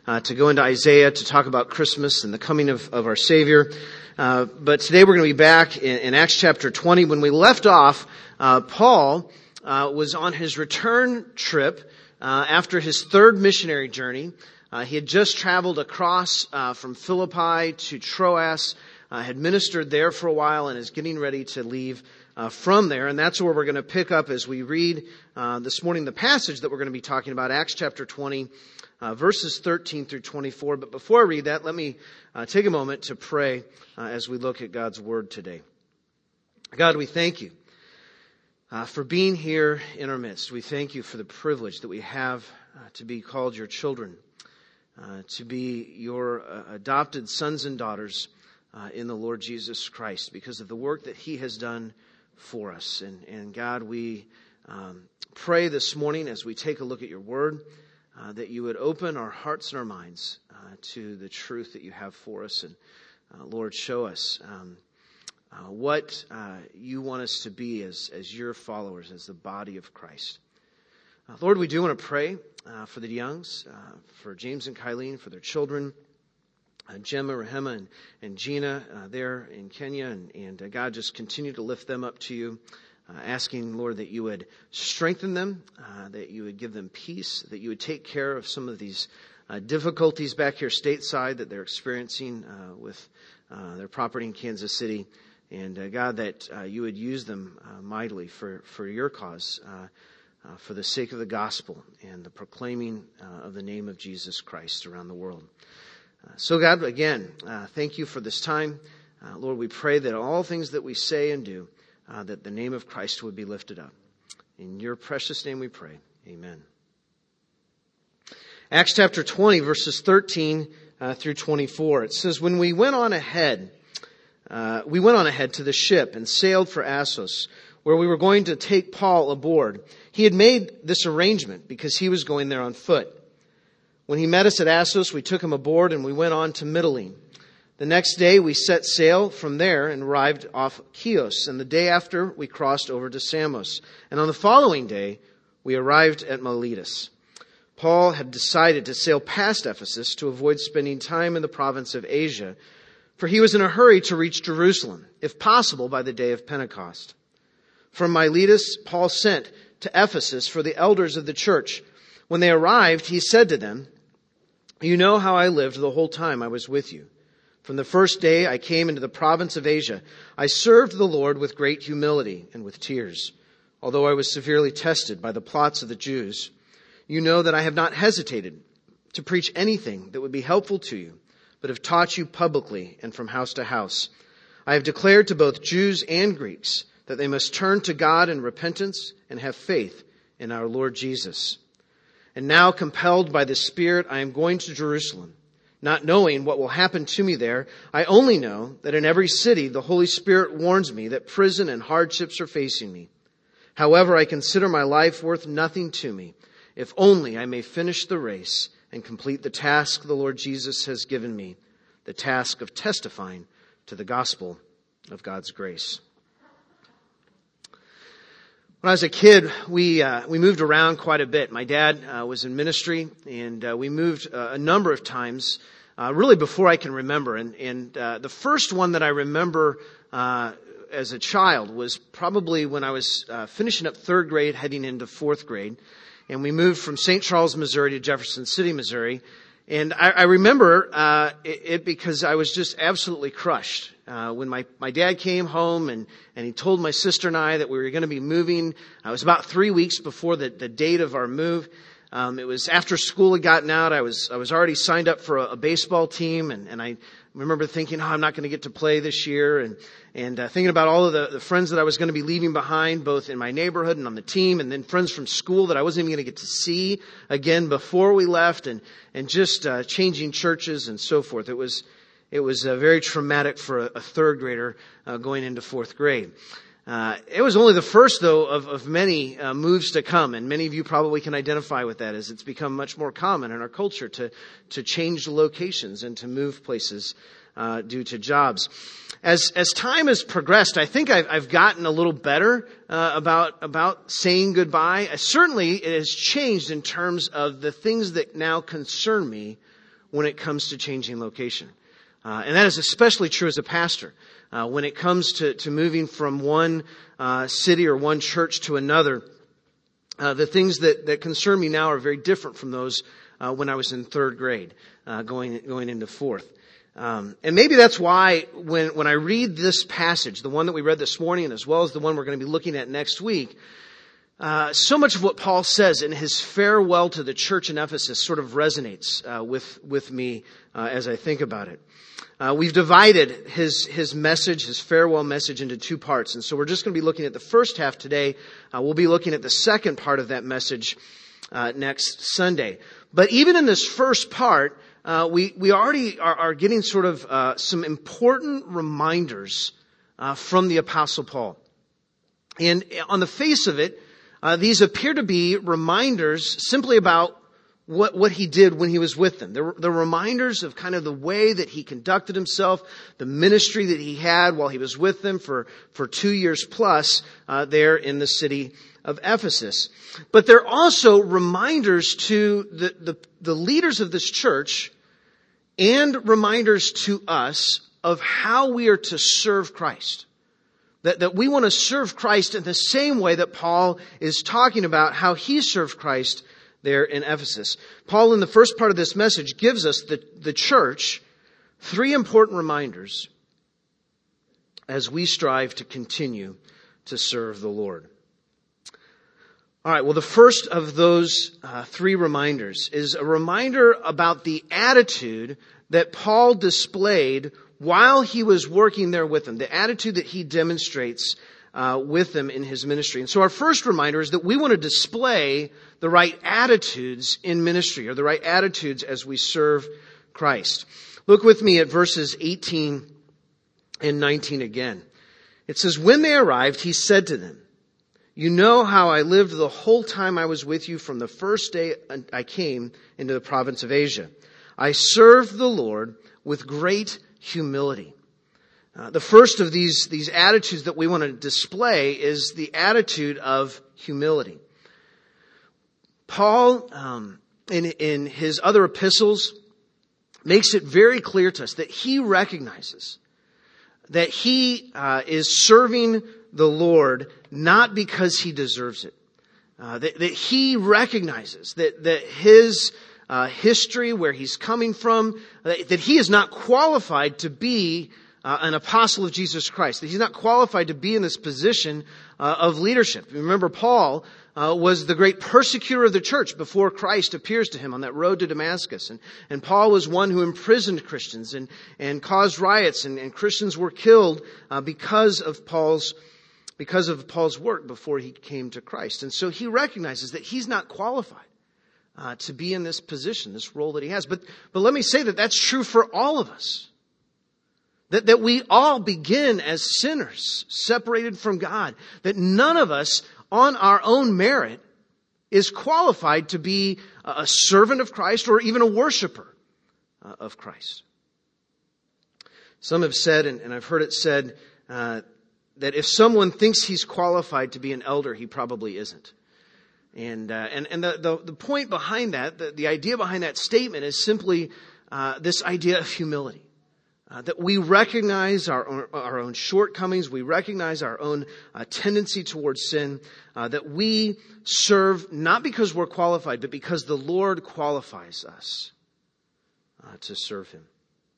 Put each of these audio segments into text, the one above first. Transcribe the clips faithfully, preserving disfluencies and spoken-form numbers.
uh, to go into Isaiah to talk about Christmas and the coming of, of our Savior. Uh, but today we're going to be back in, in Acts chapter twenty. When we left off, uh, Paul uh, was on his return trip uh, after his third missionary journey. Uh, he had just traveled across uh, from Philippi to Troas, uh, had ministered there for a while, and is getting ready to leave uh, from there. And that's where we're going to pick up as we read uh, this morning the passage that we're going to be talking about, Acts chapter twenty, uh, verses thirteen through twenty-four. But before I read that, let me uh, take a moment to pray uh, as we look at God's Word today. God, we thank you uh, for being here in our midst. We thank you for the privilege that we have uh, to be called your children. Uh, to be your uh, adopted sons and daughters uh, in the Lord Jesus Christ because of the work that He has done for us. And, and God, we um, pray this morning as we take a look at your word uh, that you would open our hearts and our minds uh, to the truth that you have for us. And uh, Lord, show us um, uh, what uh, you want us to be as, as your followers, as the body of Christ. Uh, Lord, we do want to pray uh, for the Youngs, uh, for James and Kylene, for their children, uh, Gemma, Rahema, and, and Gina uh, there in Kenya. And, and uh, God, just continue to lift them up to you, uh, asking, Lord, that you would strengthen them, uh, that you would give them peace, that you would take care of some of these uh, difficulties back here stateside that they're experiencing uh, with uh, their property in Kansas City. And uh, God, that uh, you would use them uh, mightily for, for your cause, uh, Uh, for the sake of the gospel and the proclaiming uh, of the name of Jesus Christ around the world. Uh, so God, again, uh, thank you for this time. Uh, Lord, we pray that all things that we say and do, uh, that the name of Christ would be lifted up. In your precious name we pray. Amen. Acts chapter twenty, verses thirteen uh, through twenty-four. It says, when we went on ahead, uh, we went on ahead to the ship and sailed for Assos, where we were going to take Paul aboard. He had made this arrangement because he was going there on foot. When he met us at Assos, we took him aboard and we went on to Mytilene. The next day we set sail from there and arrived off Chios. And the day after we crossed over to Samos. And on the following day we arrived at Miletus. Paul had decided to sail past Ephesus to avoid spending time in the province of Asia, for he was in a hurry to reach Jerusalem, if possible by the day of Pentecost. From Miletus, Paul sent to Ephesus for the elders of the church. When they arrived, he said to them, you know how I lived the whole time I was with you. From the first day I came into the province of Asia, I served the Lord with great humility and with tears. Although I was severely tested by the plots of the Jews, you know that I have not hesitated to preach anything that would be helpful to you, but have taught you publicly and from house to house. I have declared to both Jews and Greeks that they must turn to God in repentance and have faith in our Lord Jesus. And now, compelled by the Spirit, I am going to Jerusalem, not knowing what will happen to me there. I only know that in every city the Holy Spirit warns me that prison and hardships are facing me. However, I consider my life worth nothing to me, if only I may finish the race and complete the task the Lord Jesus has given me, the task of testifying to the gospel of God's grace. When I was a kid, we uh, we moved around quite a bit. My dad uh, was in ministry, and uh, we moved uh, a number of times, uh, really before I can remember. And, and uh, the first one that I remember uh, as a child was probably when I was uh, finishing up third grade, heading into fourth grade. And we moved from Saint Charles, Missouri to Jefferson City, Missouri. And I, I remember uh, it, it because I was just absolutely crushed. Uh, when my, my dad came home and, and he told my sister and I that we were going to be moving, uh, it was about three weeks before the, the date of our move. Um, it was after school had gotten out. I was I was already signed up for a, a baseball team, and, and I remember thinking, oh, I'm not going to get to play this year, and and uh, thinking about all of the, the friends that I was going to be leaving behind, both in my neighborhood and on the team, and then friends from school that I wasn't even going to get to see again before we left, and and just uh, changing churches and so forth. It was it was uh, very traumatic for a, a third grader uh, going into fourth grade. Uh, it was only the first, though, of, of many uh, moves to come, and many of you probably can identify with that, as it's become much more common in our culture to to change locations and to move places uh, due to jobs. As as time has progressed, I think I've, I've gotten a little better uh, about about saying goodbye. Uh, certainly, it has changed in terms of the things that now concern me when it comes to changing location. Uh, and that is especially true as a pastor. Uh, when it comes to, to moving from one uh, city or one church to another, uh, the things that, that concern me now are very different from those uh, when I was in third grade, uh, going going into fourth. Um, and maybe that's why when, when I read this passage, the one that we read this morning, as well as the one we're going to be looking at next week, uh, so much of what Paul says in his farewell to the church in Ephesus sort of resonates uh, with with me uh, as I think about it. Uh, we've divided his his message, his farewell message, into two parts. And so we're just going to be looking at the first half today. Uh, we'll be looking at the second part of that message uh, next Sunday. But even in this first part, uh, we, we already are, are getting sort of uh, some important reminders uh, from the Apostle Paul. And on the face of it, uh, these appear to be reminders simply about What, what he did when he was with them. They're, they're reminders of kind of the way that he conducted himself, the ministry that he had while he was with them for, for two years plus uh, there in the city of Ephesus. But they're also reminders to the, the, the leaders of this church and reminders to us of how we are to serve Christ. That, that we want to serve Christ in the same way that Paul is talking about how he served Christ there in Ephesus. Paul, in the first part of this message, gives us, the, the church, three important reminders as we strive to continue to serve the Lord. All right, well, the first of those uh, three reminders is a reminder about the attitude that Paul displayed while he was working there with them, the attitude that he demonstrates Uh, with them in his ministry. And so our first reminder is that we want to display the right attitudes in ministry, or the right attitudes as we serve Christ. Look with me at verses eighteen and nineteen again. It says, "When they arrived, he said to them, 'You know how I lived the whole time I was with you from the first day I came into the province of Asia. I served the Lord with great humility.'" Uh, the first of these, these attitudes that we want to display is the attitude of humility. Paul, um, in, in his other epistles, makes it very clear to us that he recognizes that he uh, is serving the Lord not because he deserves it. Uh, that, that he recognizes that, that his uh, history, where he's coming from, that, that he is not qualified to be Uh, an apostle of Jesus Christ, that he's not qualified to be in this position uh, of leadership. Remember, Paul uh, was the great persecutor of the church before Christ appears to him on that road to Damascus. And, and Paul was one who imprisoned Christians and, and caused riots, and, and Christians were killed uh, because of Paul's because of Paul's work before he came to Christ. And so he recognizes that he's not qualified uh, to be in this position, this role that he has. But, but let me say that that's true for all of us. That, that we all begin as sinners, separated from God. That none of us, on our own merit, is qualified to be a servant of Christ or even a worshiper of Christ. Some have said, and I've heard it said, uh, that if someone thinks he's qualified to be an elder, he probably isn't. And uh, and and the, the the point behind that, the, the idea behind that statement is simply uh, this idea of humility. Uh, that we recognize our own, our own shortcomings, we recognize our own uh, tendency towards sin, uh, that we serve not because we're qualified, but because the Lord qualifies us uh, to serve Him.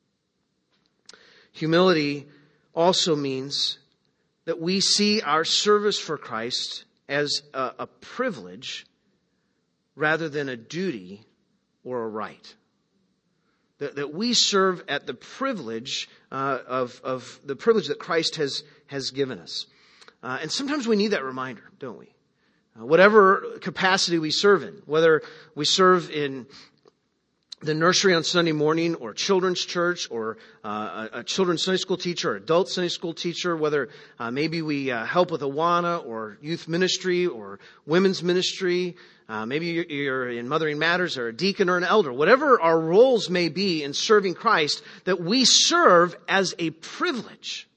Humility also means that we see our service for Christ as a, a privilege rather than a duty or a right. That, that we serve at the privilege uh, of, of the privilege that Christ has, has given us. Uh, and sometimes we need that reminder, don't we? Uh, whatever capacity we serve in, whether we serve in the nursery on Sunday morning, or children's church, or uh, a, a children's Sunday school teacher, or adult Sunday school teacher, whether uh, maybe we uh, help with Awana, or youth ministry, or women's ministry, uh, maybe you're in Mothering Matters, or a deacon, or an elder, whatever our roles may be in serving Christ, that we serve as a privilege,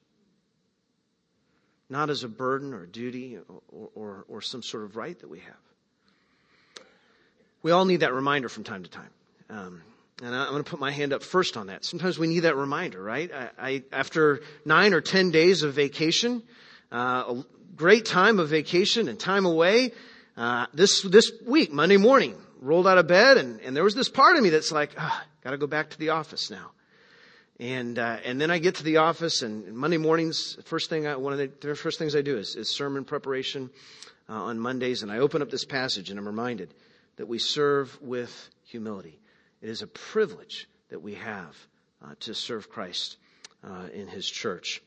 not as a burden or duty or, or, or some sort of right that we have. We all need that reminder from time to time. Um, And I'm going to put my hand up first on that. Sometimes we need that reminder, right? I, I after nine or ten days of vacation, uh, a great time of vacation and time away, uh, this this week, Monday morning, rolled out of bed, and, and there was this part of me that's like, ah, got to go back to the office now. And uh, and then I get to the office, and Monday mornings, first thing I, one of the, the first things I do is, is sermon preparation uh, on Mondays, and I open up this passage, and I'm reminded that we serve with humility. It is a privilege that we have uh, to serve Christ uh, in His church.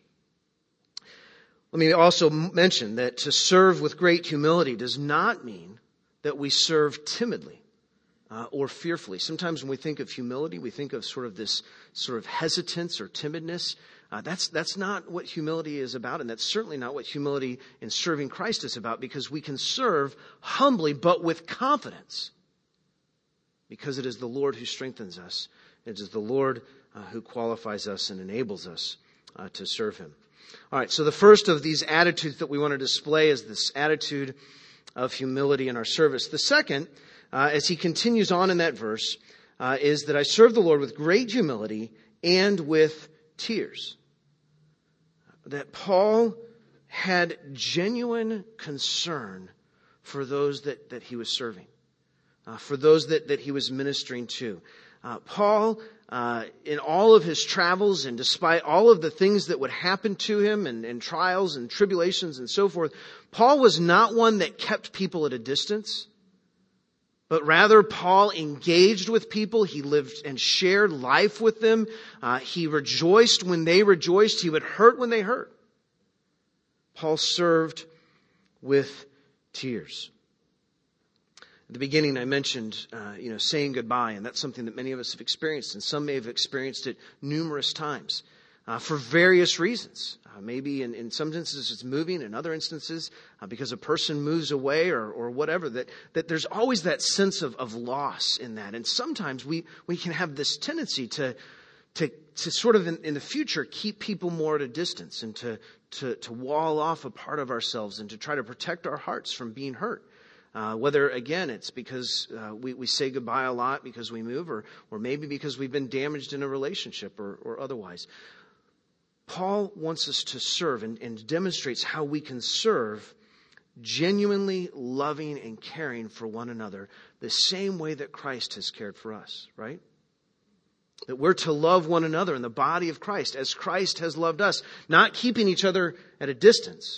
Let me also mention that to serve with great humility does not mean that we serve timidly uh, or fearfully. Sometimes when we think of humility, we think of sort of this sort of hesitance or timidness. Uh, that's that's not what humility is about, and that's certainly not what humility in serving Christ is about, because we can serve humbly but with confidence. Because it is the Lord who strengthens us. It is the Lord uh, who qualifies us and enables us uh, to serve Him. All right, so the first of these attitudes that we want to display is this attitude of humility in our service. The second, uh, as he continues on in that verse, uh, is that I serve the Lord with great humility and with tears. That Paul had genuine concern for those that, that he was serving. Uh, for those that, that he was ministering to. Uh, Paul, uh, in all of his travels and despite all of the things that would happen to him and, and trials and tribulations and so forth, Paul was not one that kept people at a distance, but rather Paul engaged with people. He lived and shared life with them. Uh, he rejoiced when they rejoiced. He would hurt when they hurt. Paul served with tears. At the beginning, I mentioned, uh, you know, saying goodbye, and that's something that many of us have experienced, and some may have experienced it numerous times uh, for various reasons. Uh, maybe in, in some instances it's moving, in other instances uh, because a person moves away or, or whatever. That that there's always that sense of, of loss in that, and sometimes we we can have this tendency to to to sort of in, in the future keep people more at a distance and to to to wall off a part of ourselves and to try to protect our hearts from being hurt. Uh, whether, again, it's because uh, we, we say goodbye a lot because we move, or, or maybe because we've been damaged in a relationship or, or otherwise. Paul wants us to serve and, and demonstrates how we can serve genuinely loving and caring for one another the same way that Christ has cared for us, right? That we're to love one another in the body of Christ as Christ has loved us, not keeping each other at a distance,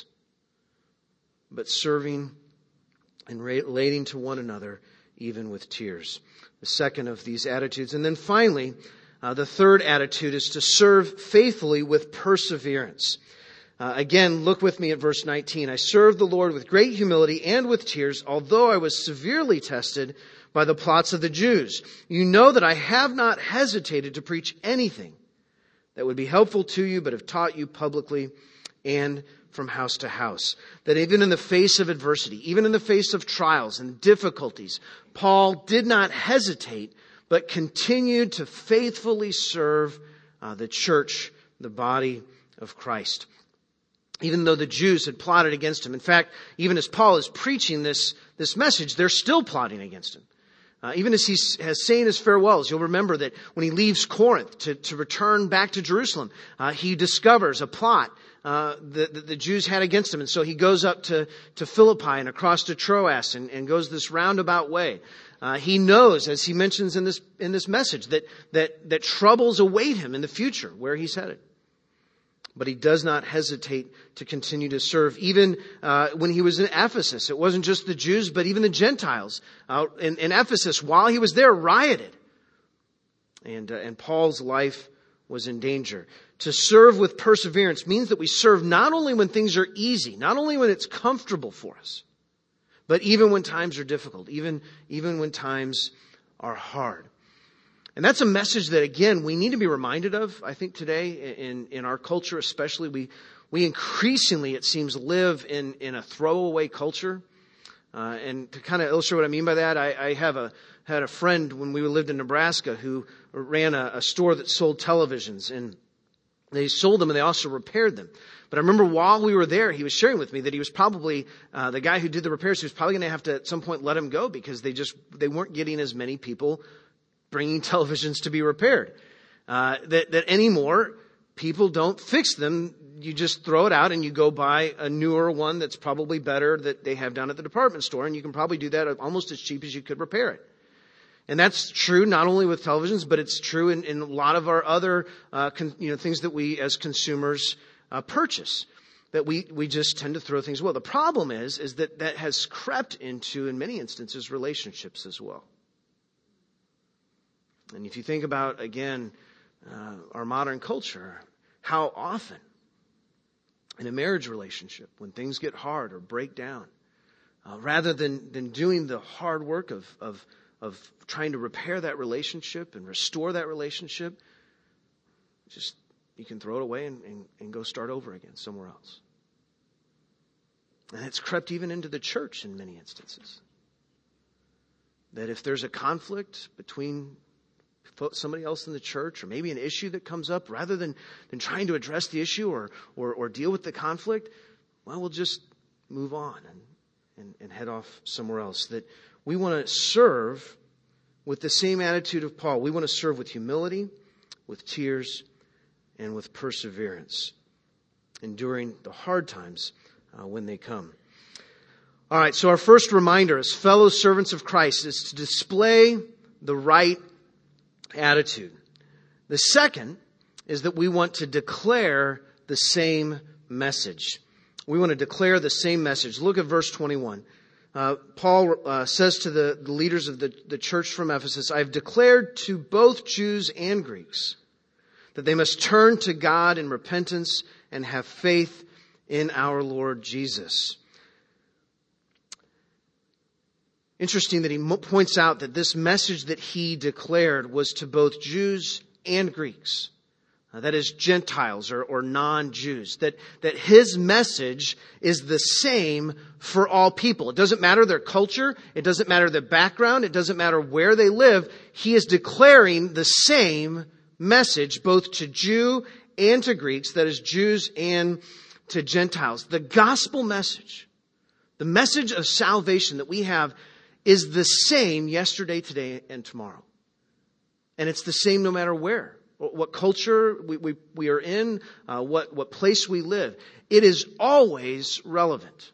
but serving and relating to one another, even with tears. The second of these attitudes. And then finally, uh, the third attitude is to serve faithfully with perseverance. Uh, again, look with me at verse nineteen. I served the Lord with great humility and with tears, although I was severely tested by the plots of the Jews. You know that I have not hesitated to preach anything that would be helpful to you, but have taught you publicly and from house to house. That even in the face of adversity, even in the face of trials and difficulties, Paul did not hesitate, but continued to faithfully serve uh, the church, the body of Christ. Even though the Jews had plotted against him. In fact, even as Paul is preaching this, this message, they're still plotting against him. Uh, even as he has saying his farewells, you'll remember that when he leaves Corinth to, to return back to Jerusalem, uh, he discovers a plot Uh, the, the, the Jews had against him. And so he goes up to, to Philippi and across to Troas and, and goes this roundabout way. Uh, he knows, as he mentions in this, in this message, that, that, that troubles await him in the future where he's headed. But he does not hesitate to continue to serve. Even uh, when he was in Ephesus, it wasn't just the Jews, but even the Gentiles uh, in, in Ephesus, while he was there, rioted. And, uh, and Paul's life was in danger. To serve with perseverance means that we serve not only when things are easy, not only when it's comfortable for us, but even when times are difficult, even, even when times are hard. And that's a message that, again, we need to be reminded of, I think, today in, in our culture especially. We, we increasingly, it seems, live in, in a throwaway culture. Uh, and to kind of illustrate what I mean by that, I, I have a had a friend when we lived in Nebraska who ran a, a store that sold televisions, and they sold them and they also repaired them. But I remember while we were there, he was sharing with me that he was probably, uh, the guy who did the repairs, he was probably going to have to at some point let him go because they just, they weren't getting as many people bringing televisions to be repaired. Uh, that, that anymore, people don't fix them. You just throw it out and you go buy a newer one that's probably better that they have down at the department store. And you can probably do that almost as cheap as you could repair it. And that's true not only with televisions, but it's true in, in a lot of our other uh, con, you know, things that we as consumers uh, purchase. That we, we just tend to throw things away. The problem is, is that that has crept into, in many instances, relationships as well. And if you think about, again, uh, our modern culture, how often in a marriage relationship, when things get hard or break down, uh, rather than, than doing the hard work of, of, of trying to repair that relationship and restore that relationship, just you can throw it away and, and, and go start over again somewhere else. And it's crept even into the church in many instances. That if there's a conflict between somebody else in the church, or maybe an issue that comes up, rather than, than trying to address the issue or, or, or deal with the conflict, well, we'll just move on and, and, and head off somewhere else. That we want to serve with the same attitude of Paul. We want to serve with humility, with tears, and with perseverance, enduring the hard times uh, when they come. All right, so our first reminder as fellow servants of Christ is to display the right attitude. The second is that we want to declare the same message. We want to declare the same message. Look at verse twenty-one. Uh, Paul uh, says to the, the leaders of the, the church from Ephesus, I have declared to both Jews and Greeks that they must turn to God in repentance and have faith in our Lord Jesus. Interesting that he points out that this message that he declared was to both Jews and Greeks. Uh, that is Gentiles or, or non-Jews. That, that his message is the same for all people. It doesn't matter their culture. It doesn't matter their background. It doesn't matter where they live. He is declaring the same message both to Jew and to Greeks. That is Jews and to Gentiles. The gospel message, the message of salvation that we have, is the same yesterday, today, and tomorrow. And it's the same no matter where, what culture we, we, we are in, uh, what, what place we live. It is always relevant.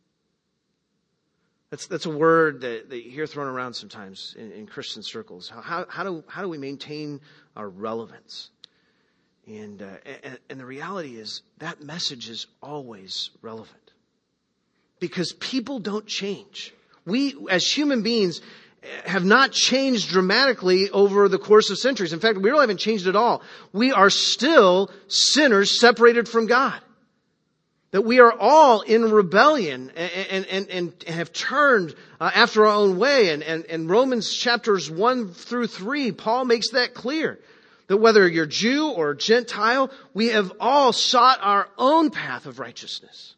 That's, that's a word that, that you hear thrown around sometimes in, in Christian circles. How, how, do, how do we maintain our relevance? And, uh, and, and the reality is that message is always relevant. Because people don't change. We, as human beings, have not changed dramatically over the course of centuries. In fact, we really haven't changed at all. We are still sinners separated from God. That we are all in rebellion and, and, and, and have turned uh, after our own way. And, and, and Romans chapters one through three, Paul makes that clear. That whether you're Jew or Gentile, we have all sought our own path of righteousness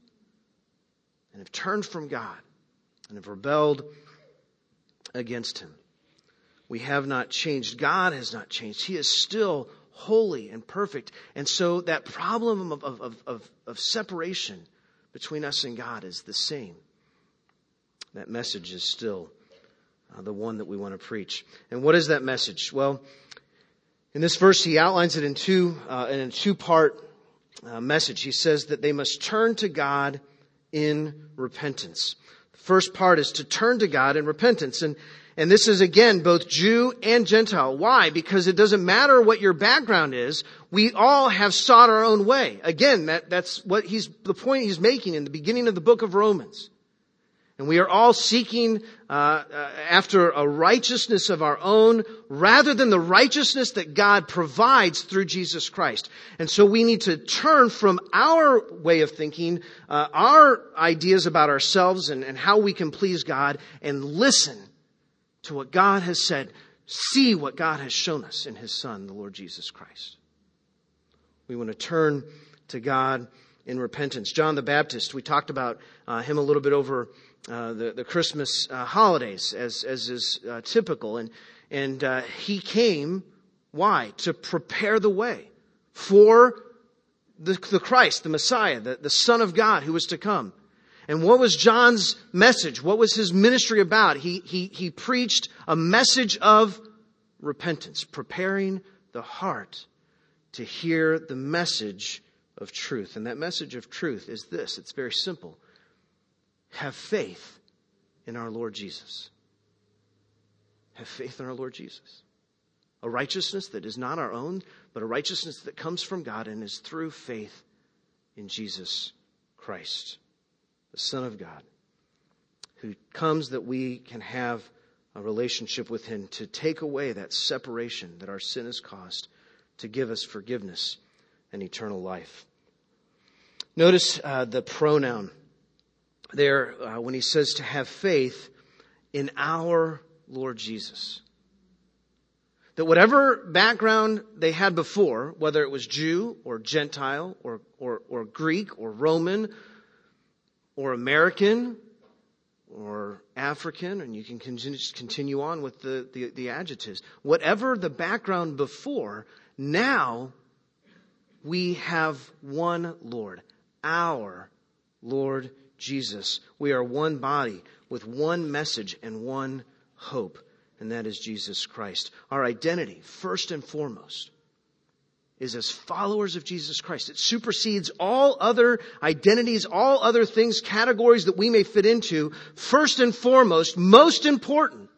and have turned from God and have rebelled against Him. We have not changed. God has not changed. He is still holy and perfect. And so that problem of, of, of, of separation between us and God is the same. That message is still uh, the one that we want to preach. And what is that message? Well, in this verse, he outlines it in two, uh, in a two-part uh, message. He says that they must turn to God in repentance. The first part is to turn to God in repentance. And, and this is, again, both Jew and Gentile. Why? Because it doesn't matter what your background is. We all have sought our own way. Again, that, that's what he's, the point he's making in the beginning of the book of Romans. And we are all seeking uh, uh, after a righteousness of our own rather than the righteousness that God provides through Jesus Christ. And so we need to turn from our way of thinking, uh, our ideas about ourselves and, and how we can please God, and listen to what God has said. See what God has shown us in His Son, the Lord Jesus Christ. We want to turn to God in repentance. John the Baptist, we talked about uh, him a little bit over Uh, the, the Christmas uh, holidays, as as is uh, typical, and and uh, he came. Why? To prepare the way for the, the Christ, the Messiah, the, the Son of God who was to come. And what was John's message? What was his ministry about? He he he preached a message of repentance, preparing the heart to hear the message of truth. And that message of truth is this. It's very simple. Have faith in our Lord Jesus. Have faith in our Lord Jesus. A righteousness that is not our own, but a righteousness that comes from God and is through faith in Jesus Christ, the Son of God, who comes that we can have a relationship with Him, to take away that separation that our sin has caused, to give us forgiveness and eternal life. Notice uh, the pronoun there uh, when he says to have faith in our Lord Jesus. That whatever background they had before, whether it was Jew or Gentile or, or, or Greek or Roman or American or African, and you can continue, continue on with the, the, the adjectives. Whatever the background before, now we have one Lord, our Lord Jesus. We are one body with one message and one hope, and that is Jesus Christ. Our identity, first and foremost, is as followers of Jesus Christ. It supersedes all other identities, all other things, categories that we may fit into. First and foremost, most important,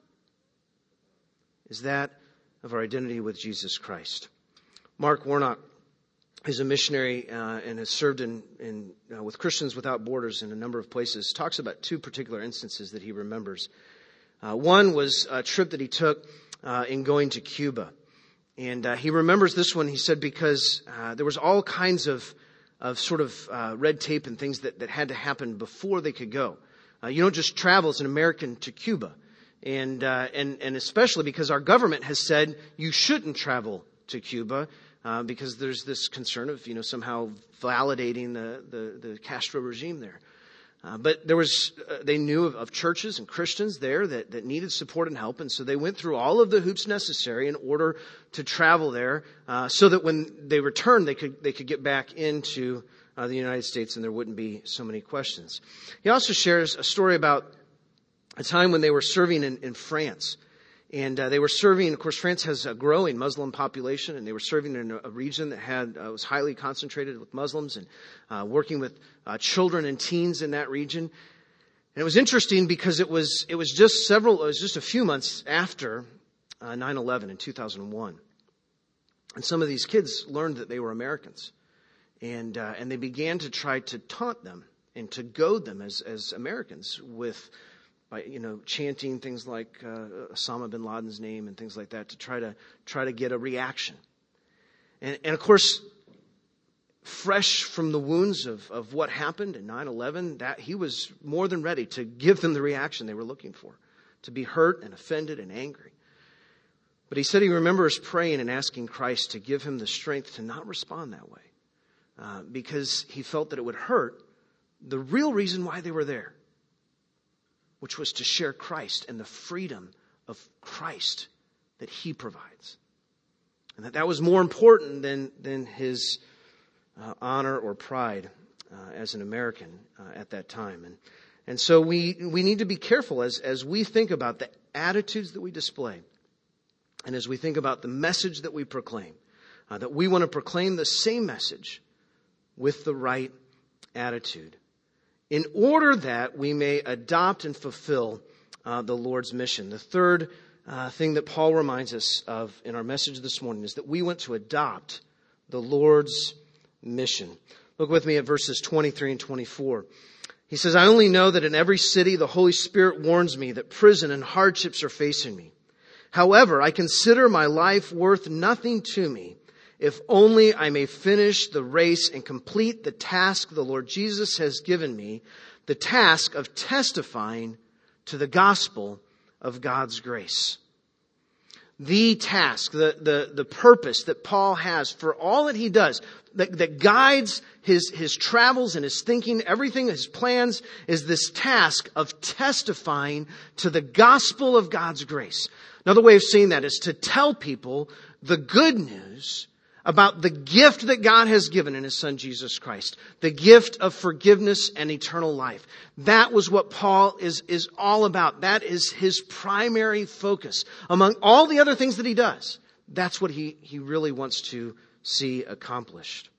is that of our identity with Jesus Christ. Mark Warnock is a missionary uh, and has served in, in uh, with Christians Without Borders in a number of places. Talks about two particular instances that he remembers. Uh, one was a trip that he took uh, in going to Cuba. And uh, he remembers this one, he said, because uh, there was all kinds of, of sort of uh, red tape and things that, that had to happen before they could go. Uh, you don't just travel as an American to Cuba. And, uh, and, and especially because our government has said you shouldn't travel to Cuba uh, because there's this concern of, you know, somehow validating the, the, the Castro regime there. Uh, but there was, uh, they knew of, of churches and Christians there that, that needed support and help. And so they went through all of the hoops necessary in order to travel there, uh, so that when they returned, they could, they could get back into uh, the United States and there wouldn't be so many questions. He also shares a story about a time when they were serving in, in France. And uh, they were serving, of course, France has a growing Muslim population, and they were serving in a, a region that had uh, was highly concentrated with Muslims, and uh, working with uh, children and teens in that region. And it was interesting because it was it was just several, it was just a few months after uh, nine eleven in two thousand one, and some of these kids learned that they were Americans, and uh, and they began to try to taunt them and to goad them as as Americans with, by, you know, chanting things like uh, Osama bin Laden's name and things like that to try to try to get a reaction. And, and of course, fresh from the wounds of, of what happened in nine eleven, that he was more than ready to give them the reaction they were looking for, to be hurt and offended and angry. But he said he remembers praying and asking Christ to give him the strength to not respond that way, uh, because he felt that it would hurt the real reason why they were there, which was to share Christ and the freedom of Christ that He provides. And that that was more important than, than his uh, honor or pride uh, as an American uh, at that time. And, and so we, we need to be careful as, as we think about the attitudes that we display, and as we think about the message that we proclaim, uh, that we want to proclaim the same message with the right attitude, in order that we may adopt and fulfill uh, the Lord's mission. The third uh, thing that Paul reminds us of in our message this morning is that we want to adopt the Lord's mission. Look with me at verses twenty-three and twenty-four. He says, I only know that in every city the Holy Spirit warns me that prison and hardships are facing me. However, I consider my life worth nothing to me, if only I may finish the race and complete the task the Lord Jesus has given me, the task of testifying to the gospel of God's grace. The task, the, the, the purpose that Paul has for all that he does, that, that guides his, his travels and his thinking, everything, his plans, is this task of testifying to the gospel of God's grace. Another way of saying that is to tell people the good news about the gift that God has given in His Son Jesus Christ, the gift of forgiveness and eternal life. That was what Paul is, is all about. That is his primary focus. Among all the other things that he does, that's what he, he really wants to see accomplished.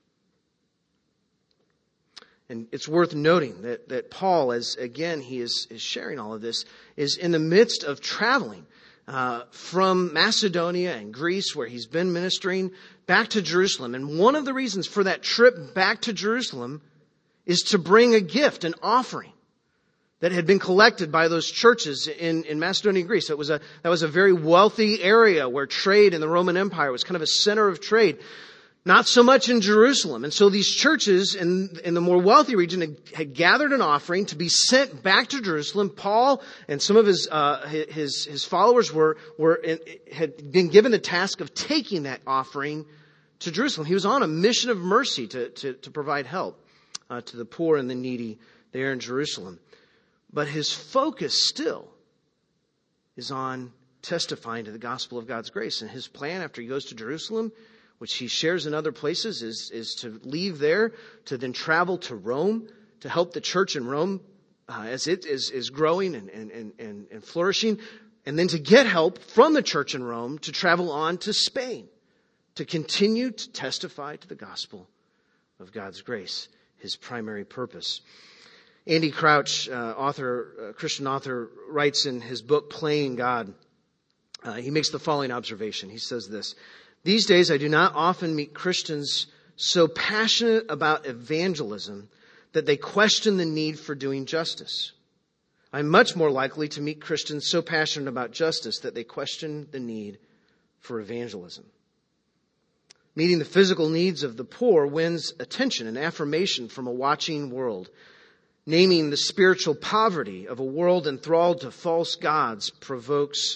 And it's worth noting that, that Paul, as again he is, is sharing all of this, is in the midst of traveling uh, from Macedonia and Greece, where he's been ministering, back to Jerusalem. And one of the reasons for that trip back to Jerusalem is to bring a gift, an offering that had been collected by those churches in, in Macedonia and Greece. It was a, that was a very wealthy area where trade in the Roman Empire was kind of a center of trade. Not so much in Jerusalem. And so these churches in, in the more wealthy region had, had gathered an offering to be sent back to Jerusalem. Paul and some of his uh, his, his followers were were in, had been given the task of taking that offering to Jerusalem. He was on a mission of mercy to to, to provide help uh, to the poor and the needy there in Jerusalem. But his focus still is on testifying to the gospel of God's grace. And his plan after he goes to Jerusalem, which he shares in other places, is, is to leave there, to then travel to Rome, to help the church in Rome uh, as it is, is growing and, and, and, and flourishing, and then to get help from the church in Rome to travel on to Spain, to continue to testify to the gospel of God's grace, his primary purpose. Andy Crouch, uh, author, uh, Christian author, writes in his book, Playing God, uh, he makes the following observation. He says this: "These days, I do not often meet Christians so passionate about evangelism that they question the need for doing justice. I'm much more likely to meet Christians so passionate about justice that they question the need for evangelism. Meeting the physical needs of the poor wins attention and affirmation from a watching world. Naming the spiritual poverty of a world enthralled to false gods provokes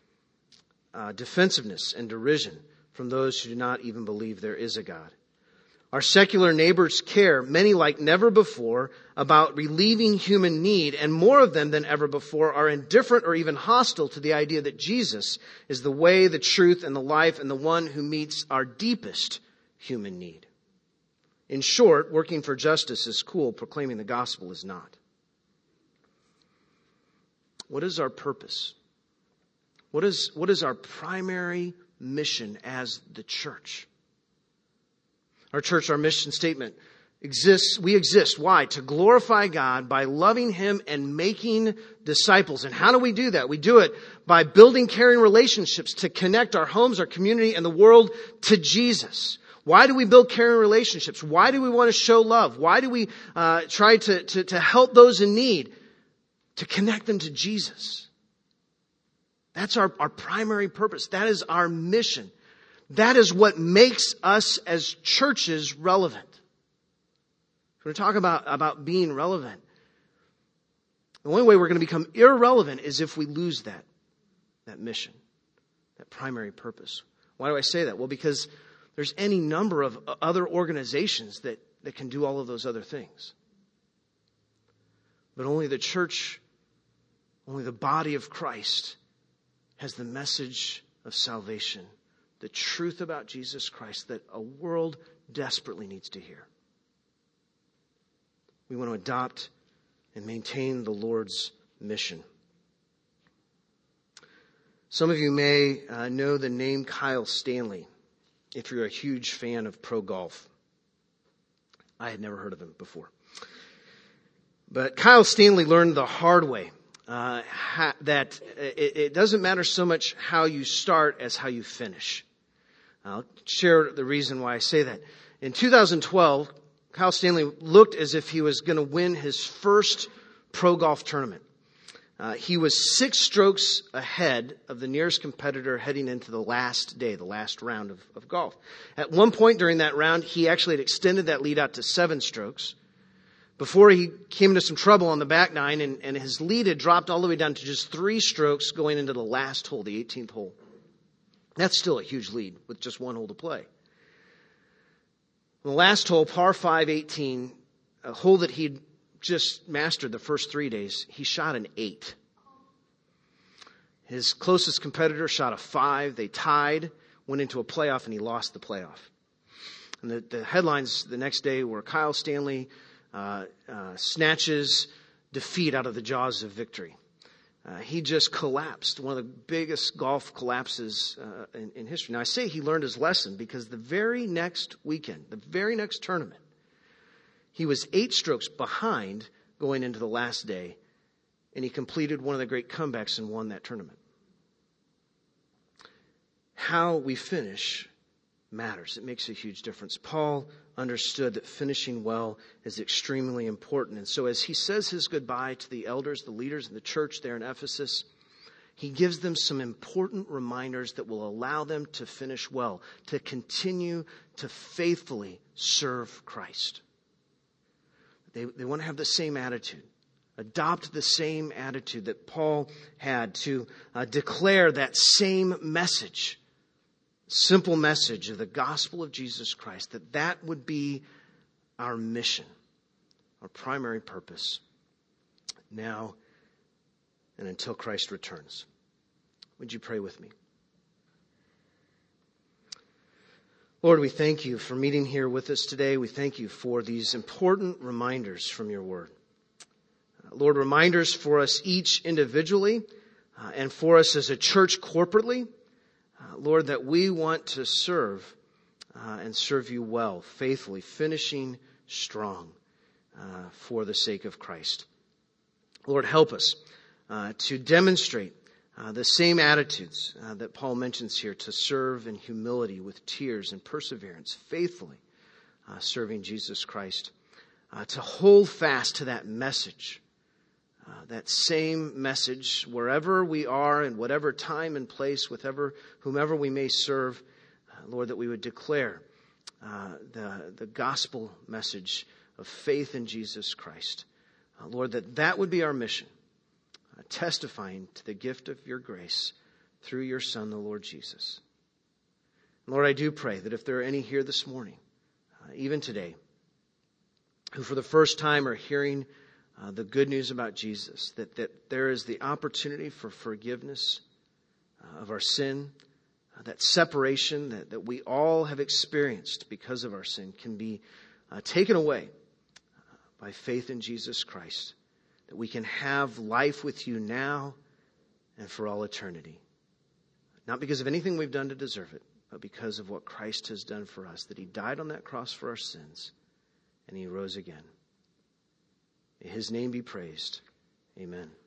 uh, defensiveness and derision from those who do not even believe there is a God. Our secular neighbors care, many like never before, about relieving human need, and more of them than ever before are indifferent or even hostile to the idea that Jesus is the way, the truth, and the life, and the one who meets our deepest human need. In short, working for justice is cool, proclaiming the gospel is not." What is our purpose? What is, what is our primary mission as the church? Our church, our mission statement exists. We exist. Why? To glorify God by loving Him and making disciples. And how do we do that? We do it by building caring relationships to connect our homes, our community, and the world to Jesus. Why do we build caring relationships? Why do we want to show love? Why do we uh, try to, to, to help those in need? To connect them to Jesus. That's our, our primary purpose. That is our mission. That is what makes us as churches relevant. We're going to talk about, about being relevant. The only way we're going to become irrelevant is if we lose that, that mission, that primary purpose. Why do I say that? Well, because there's any number of other organizations that, that can do all of those other things. But only the church, only the body of Christ has the message of salvation, the truth about Jesus Christ that a world desperately needs to hear. We want to adopt and maintain the Lord's mission. Some of you may uh, know the name Kyle Stanley if you're a huge fan of pro golf. I had never heard of him before. But Kyle Stanley learned the hard way uh, ha- that it, it doesn't matter so much how you start as how you finish. I'll share the reason why I say that. In two thousand twelve, Kyle Stanley looked as if he was going to win his first pro golf tournament. Uh, he was six strokes ahead of the nearest competitor heading into the last day, the last round of, of golf. At one point during that round, he actually had extended that lead out to seven strokes before he came into some trouble on the back nine, and, and his lead had dropped all the way down to just three strokes going into the last hole, the eighteenth hole. That's still a huge lead with just one hole to play. The last hole, par five eighteen, a hole that he'd just mastered the first three days, he shot an eight. His closest competitor shot a five. They tied, went into a playoff, and he lost the playoff. And the, the headlines the next day were Kyle Stanley uh, uh, snatches defeat out of the jaws of victory. Uh, he just collapsed, one of the biggest golf collapses uh, in, in history. Now, I say he learned his lesson because the very next weekend, the very next tournament, he was eight strokes behind going into the last day, and he completed one of the great comebacks and won that tournament. How we finish matters. It makes a huge difference. Paul understood that finishing well is extremely important. And so as he says his goodbye to the elders, the leaders in the church there in Ephesus, he gives them some important reminders that will allow them to finish well, to continue to faithfully serve Christ. They, they want to have the same attitude. Adopt the same attitude that Paul had to uh, declare that same message. Simple message of the gospel of Jesus Christ, that that would be our mission, our primary purpose, now and until Christ returns. Would you pray with me? Lord, we thank you for meeting here with us today. We thank you for these important reminders from your word. Uh, Lord, reminders for us each individually uh, and for us as a church corporately. Uh, Lord, that we want to serve uh, and serve you well, faithfully, finishing strong uh, for the sake of Christ. Lord, help us uh, to demonstrate uh, the same attitudes uh, that Paul mentions here, to serve in humility with tears and perseverance, faithfully uh, serving Jesus Christ, uh, to hold fast to that message. Uh, that same message, wherever we are, in whatever time and place, with ever, whomever we may serve, uh, Lord, that we would declare uh, the, the gospel message of faith in Jesus Christ. Uh, Lord, that that would be our mission, uh, testifying to the gift of your grace through your Son, the Lord Jesus. Lord, I do pray that if there are any here this morning, uh, even today, who for the first time are hearing Uh, the good news about Jesus, that, that there is the opportunity for forgiveness uh, of our sin, uh, that separation that, that we all have experienced because of our sin can be uh, taken away uh, by faith in Jesus Christ, that we can have life with you now and for all eternity. Not because of anything we've done to deserve it, but because of what Christ has done for us, that he died on that cross for our sins and he rose again. May his name be praised. Amen.